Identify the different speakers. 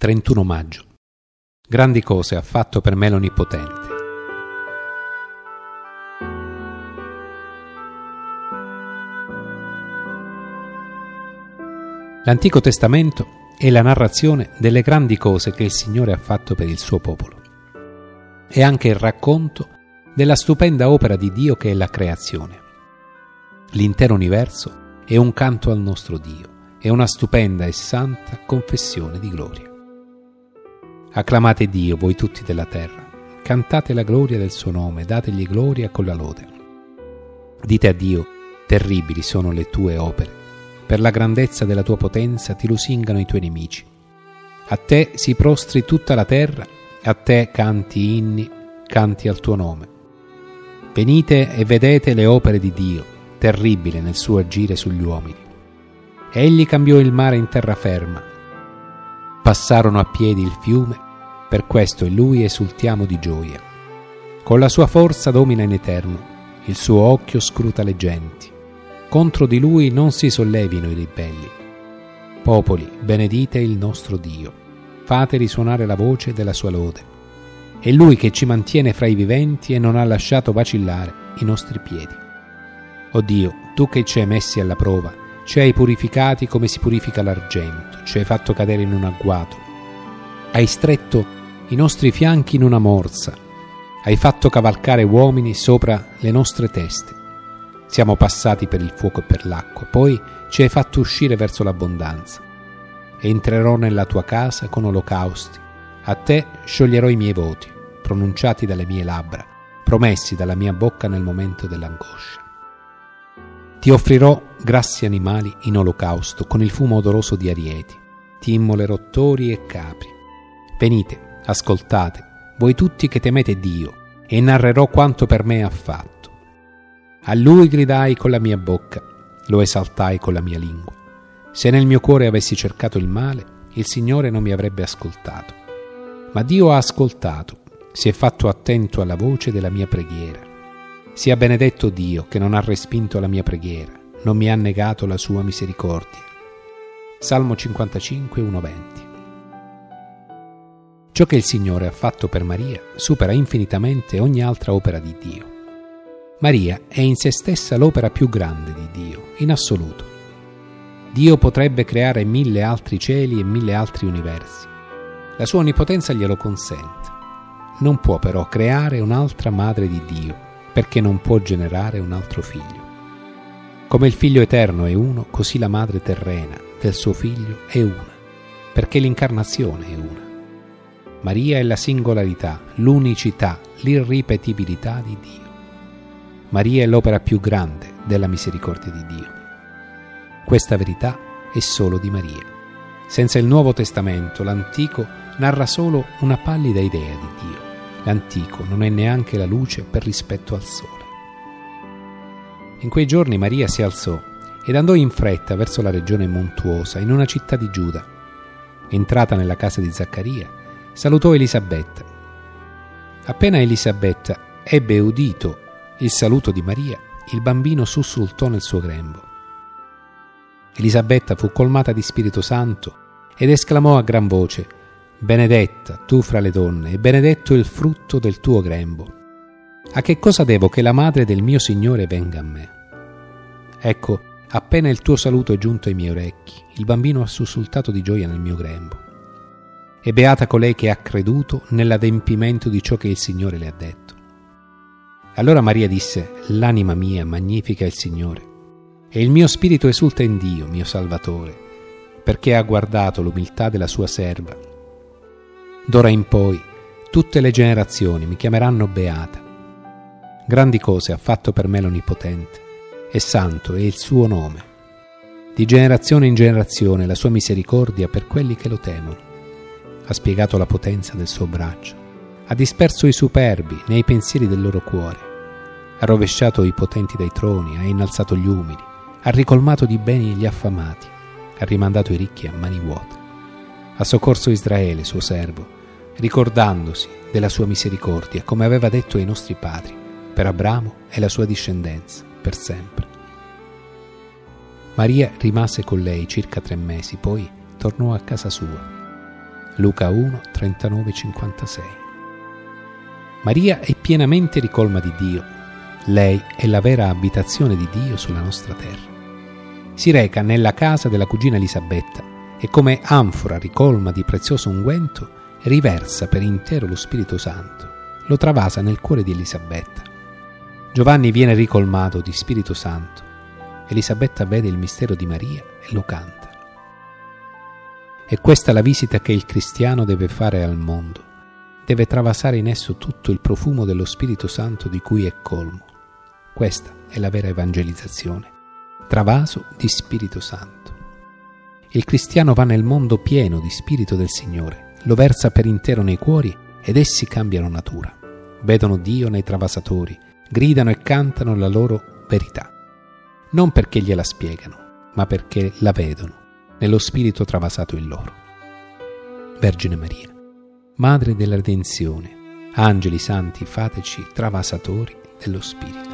Speaker 1: 31 maggio. Grandi cose ha fatto per me l'Onnipotente. L'Antico Testamento è la narrazione delle grandi cose che il Signore ha fatto per il suo popolo. È anche il racconto della stupenda opera di Dio che è la creazione. L'intero universo è un canto al nostro Dio, è una stupenda e santa confessione di gloria. Acclamate Dio, voi tutti della terra, cantate la gloria del suo nome, dategli gloria con la lode. Dite a Dio, terribili sono le tue opere, per la grandezza della tua potenza ti lusingano i tuoi nemici. A te si prostri tutta la terra, a te canti inni, canti al tuo nome. Venite e vedete le opere di Dio, terribile nel suo agire sugli uomini. Egli cambiò il mare in terraferma. Passarono a piedi il fiume, per questo in lui esultiamo di gioia. Con la sua forza domina in eterno, il suo occhio scruta le genti. Contro di lui non si sollevino i ribelli. Popoli, benedite il nostro Dio, fate risuonare la voce della sua lode. È lui che ci mantiene fra i viventi e non ha lasciato vacillare i nostri piedi. O Dio, tu che ci hai messi alla prova, ci hai purificati come si purifica l'argento, ci hai fatto cadere in un agguato, hai stretto i nostri fianchi in una morsa, hai fatto cavalcare uomini sopra le nostre teste. Siamo passati per il fuoco e per l'acqua, poi ci hai fatto uscire verso l'abbondanza. Entrerò nella tua casa con olocausti, a te scioglierò i miei voti, pronunciati dalle mie labbra, promessi dalla mia bocca nel momento dell'angoscia. Ti offrirò grassi animali in olocausto con il fumo odoroso di arieti. Ti immolerò tori e capri. Venite, ascoltate, voi tutti che temete Dio, e narrerò quanto per me ha fatto. A Lui gridai con la mia bocca, lo esaltai con la mia lingua. Se nel mio cuore avessi cercato il male, il Signore non mi avrebbe ascoltato. Ma Dio ha ascoltato, si è fatto attento alla voce della mia preghiera. Sia benedetto Dio che non ha respinto la mia preghiera, non mi ha negato la sua misericordia. Salmo 55, 1-20. Ciò che il Signore ha fatto per Maria supera infinitamente ogni altra opera di Dio. Maria è in se stessa l'opera più grande di Dio, in assoluto. Dio potrebbe creare 1000 altri cieli e 1000 altri universi. La sua onnipotenza glielo consente. Non può però creare un'altra madre di Dio, perché non può generare un altro figlio. Come il figlio eterno è uno, così la madre terrena del suo figlio è una, perché l'incarnazione è una. Maria è la singolarità, l'unicità, l'irripetibilità di Dio. Maria è l'opera più grande della misericordia di Dio. Questa verità è solo di Maria. Senza il Nuovo Testamento, l'Antico narra solo una pallida idea di Dio. L'Antico non è neanche la luce per rispetto al sole. In quei giorni Maria si alzò ed andò in fretta verso la regione montuosa, in una città di Giuda. Entrata nella casa di Zaccaria, salutò Elisabetta. Appena Elisabetta ebbe udito il saluto di Maria, il bambino sussultò nel suo grembo. Elisabetta fu colmata di Spirito Santo ed esclamò a gran voce: benedetta tu fra le donne e benedetto il frutto del tuo grembo. A che cosa devo che la madre del mio Signore venga a me? Ecco, appena il tuo saluto è giunto ai miei orecchi, il bambino ha sussultato di gioia nel mio grembo. E beata colei che ha creduto nell'adempimento di ciò che il Signore le ha detto. Allora Maria disse: l'anima mia magnifica il Signore, e il mio spirito esulta in Dio, mio Salvatore, perché ha guardato l'umiltà della sua serva. D'ora in poi tutte le generazioni mi chiameranno beata. Grandi cose ha fatto per me l'Onnipotente, e santo è il suo nome. Di generazione in generazione la sua misericordia per quelli che lo temono. Ha spiegato la potenza del suo braccio, ha disperso i superbi nei pensieri del loro cuore, ha rovesciato i potenti dai troni, ha innalzato gli umili, ha ricolmato di beni gli affamati, ha rimandato i ricchi a mani vuote. Ha soccorso Israele, suo servo, ricordandosi della sua misericordia, come aveva detto ai nostri padri, per Abramo e la sua discendenza, per sempre. Maria rimase con lei circa 3 mesi, poi tornò a casa sua. Luca 1, 39-56. Maria è pienamente ricolma di Dio. Lei è la vera abitazione di Dio sulla nostra terra. Si reca nella casa della cugina Elisabetta e come anfora ricolma di prezioso unguento riversa per intero lo Spirito Santo, lo travasa nel cuore di Elisabetta. Giovanni viene ricolmato di Spirito Santo. Elisabetta vede il mistero di Maria e lo canta. È questa la visita che il cristiano deve fare al mondo. Deve travasare in esso tutto il profumo dello Spirito Santo di cui è colmo. Questa è la vera evangelizzazione. Travaso di Spirito Santo. Il cristiano va nel mondo pieno di Spirito del Signore, lo versa per intero nei cuori ed essi cambiano natura. Vedono Dio nei travasatori, gridano e cantano la loro verità. Non perché gliela spiegano, ma perché la vedono nello Spirito travasato in loro. Vergine Maria, Madre della Redenzione, angeli santi, fateci travasatori dello Spirito.